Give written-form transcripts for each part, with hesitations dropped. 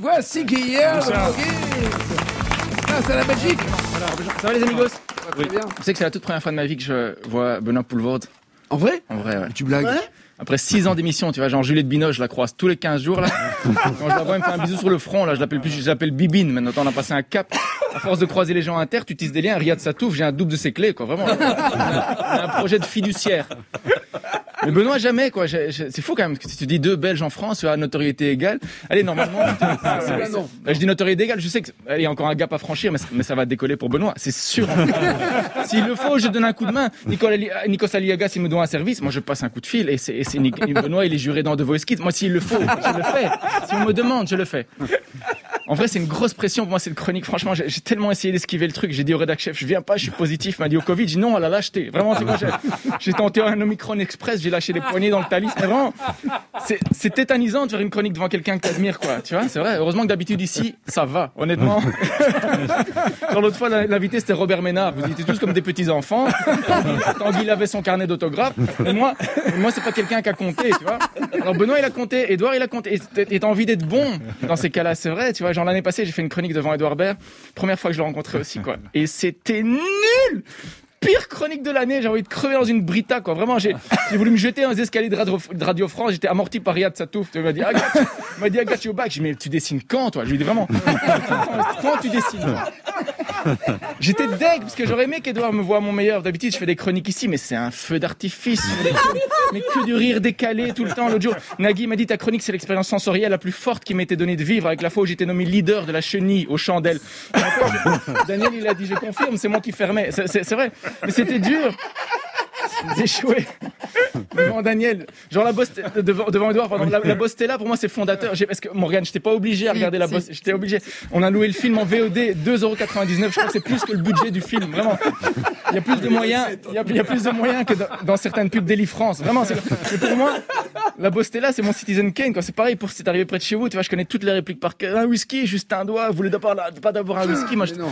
Voici Guillaume. C'est la Belgique. Ça va les amigos? Très bien. Tu sais que c'est la toute première fois de ma vie que je vois Benoît Poelvoorde. En vrai? En vrai, ouais. Tu blagues? Ouais. Après 6 ans d'émission, tu vois, genre Juliette Binoche, je la croise tous les 15 jours, là. Quand je la vois, elle me fait un bisou sur le front, là, je l'appelle Bibine. Maintenant, on a passé un cap. À force de croiser les gens inter, tu tisses des liens. Riyad Satouf, j'ai un double de ses clés, quoi, vraiment. Un projet de fiduciaire. Mais Benoît, jamais, quoi. C'est fou, quand même. Si tu dis 2 Belges en France, tu as notoriété égale. Allez, normalement. non. Là, je dis notoriété égale, je sais qu'il y a encore un gap à franchir, mais ça va décoller pour Benoît. C'est sûr. S'il le faut, je donne un coup de main. Nikos Aliagas, s'il me doit un service, moi, je passe un coup de fil. Et Benoît, il est juré dans The Voice Kids. Moi, s'il le faut, je le fais. Si on me demande, je le fais. En vrai, c'est une grosse pression pour moi, cette chronique. Franchement, j'ai tellement essayé d'esquiver le truc. J'ai dit au rédac chef, je viens pas, je suis positif. Il m'a dit au Covid, j'ai dit non, à la lâcheté. Vraiment, c'est moi, j'ai tenté un Omicron Express, j'ai lâché les poignets dans le Thalys. Mais vraiment, c'est tétanisant de faire une chronique devant quelqu'un que t'admires, quoi. Tu vois, c'est vrai. Heureusement que d'habitude ici, ça va, honnêtement. Genre l'autre fois, l'invité, c'était Robert Ménard. Vous étiez tous comme des petits enfants. Tanguy il avait son carnet d'autographes. Et moi, c'est pas quelqu'un qui a compté, tu vois. Alors Benoît, il a compté. Édouard, il a compté. Et t'as envie d'être bon dans ces cas-là, c'est vrai, tu vois. Genre l'année passée, j'ai fait une chronique devant Édouard Baird. Première fois que je le rencontrais aussi, quoi. Et c'était nul! Pire chronique de l'année, j'ai envie de crever dans une brita, quoi. Vraiment, j'ai voulu me jeter dans les escaliers de Radio France, j'étais amorti par Riyad Satouf. Il m'a dit, I got your back. J'ai dit, mais tu dessines quand, toi? Je lui ai dit, vraiment, quand tu dessines, toi? J'étais deg, parce que j'aurais aimé qu'Edouard me voie à mon meilleur. D'habitude, je fais des chroniques ici, mais c'est un feu d'artifice. Mais que du rire décalé tout le temps. L'autre jour, Nagui m'a dit, ta chronique, c'est l'expérience sensorielle la plus forte qui m'était donnée de vivre, avec la fois où j'étais nommé leader de la chenille aux chandelles. Daniel, il a dit, je confirme, c'est moi qui fermais. C'est vrai. Mais c'était dur. J'ai échoué devant Daniel. Genre la bosse devant Edouard, pardon. La bosse Stella, pour moi, c'est fondateur. Parce que Morgane, j'étais pas obligé à regarder la bosse. J'étais obligé. On a loué le film en VOD, 2,99 €. Je crois que c'est plus que le budget du film. Vraiment. Il y a plus de moyens. Il y a plus de moyens que dans certaines pubs d'Eli France. Vraiment. Mais pour moi, la bosse Stella, c'est mon Citizen Kane, quoi. C'est pareil pour si t'es arrivé près de chez vous. Tu vois, je connais toutes les répliques par cœur. Un whisky, juste un doigt. Vous voulez pas d'abord un whisky? Moi, non.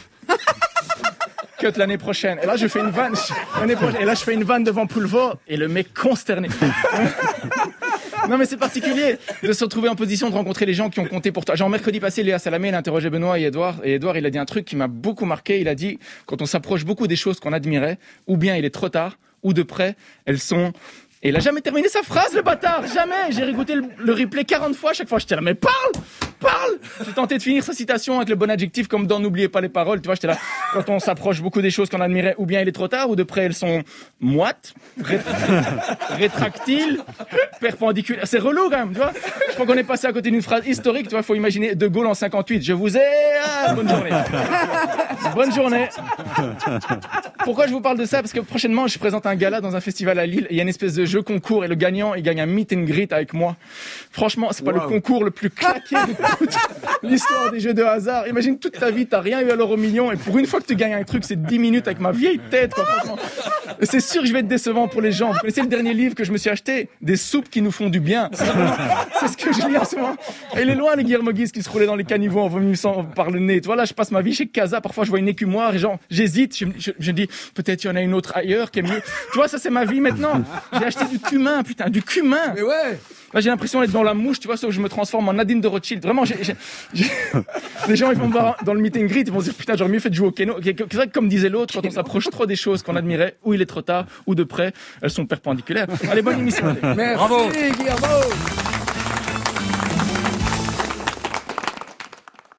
Cut l'année prochaine. Et là, je fais une vanne. Et là, je fais une vanne devant Poelvoorde et le mec consterné. Non, mais c'est particulier de se retrouver en position de rencontrer les gens qui ont compté pour toi. Genre, mercredi passé, Léa Salamé, elle a interrogé Benoît et Edouard. Et Edouard, il a dit un truc qui m'a beaucoup marqué. Il a dit, quand on s'approche beaucoup des choses qu'on admirait, ou bien il est trop tard, ou de près, elles sont... Et il a jamais terminé sa phrase, le bâtard. Jamais. J'ai réécouté le replay 40 fois. À chaque fois, j'étais là, mais parle! J'ai tenté de finir sa citation avec le bon adjectif comme dans N'oubliez pas les paroles. Tu vois, j'étais là, quand on s'approche beaucoup des choses qu'on admirait, ou bien il est trop tard, ou de près elles sont moites, rétractiles, perpendiculaires. C'est relou, quand même, tu vois. Je crois qu'on est passé à côté d'une phrase historique, tu vois. Faut imaginer De Gaulle en 58. Je vous ai, bonne journée. Bonne journée. Pourquoi je vous parle de ça? Parce que prochainement, je présente un gala dans un festival à Lille. Il y a une espèce de jeu concours et le gagnant, il gagne un meet and greet avec moi. Franchement, c'est pas le concours le plus claqué de toute l'histoire des jeux de hasard. Imagine toute ta vie, t'as rien eu à l'euro million et pour une fois que tu gagnes un truc, c'est 10 minutes avec ma vieille tête, quoi, franchement. Et c'est sûr que je vais être décevant pour les gens. Vous connaissez le dernier livre que je me suis acheté? Des soupes qui nous font du bien. C'est ce que je lis en ce moment. Et il est loin, le Guillermo Guise qui se roulait dans les caniveaux en vomissant par le nez. Tu vois, là, je passe ma vie chez Casa. Parfois, je vois une écumoire et genre, j'hésite. Je dis, peut-être il y en a une autre ailleurs qui est mieux. Tu vois, ça, c'est ma vie maintenant. J'ai acheté du cumin, putain, du cumin. Mais ouais. Là, j'ai l'impression d'être dans la mouche, tu vois, sauf que je me transforme en Nadine de Rothschild. Vraiment, les gens, ils vont me voir dans le meet and greet, ils vont se dire, putain, j'aurais mieux fait de jouer au keno. C'est vrai que, comme disait l'autre, quand on s'approche trop des choses qu'on admirait, ou il est trop tard, ou de près, elles sont perpendiculaires. Allez, bonne émission. Merci, Bravo. Guillermo.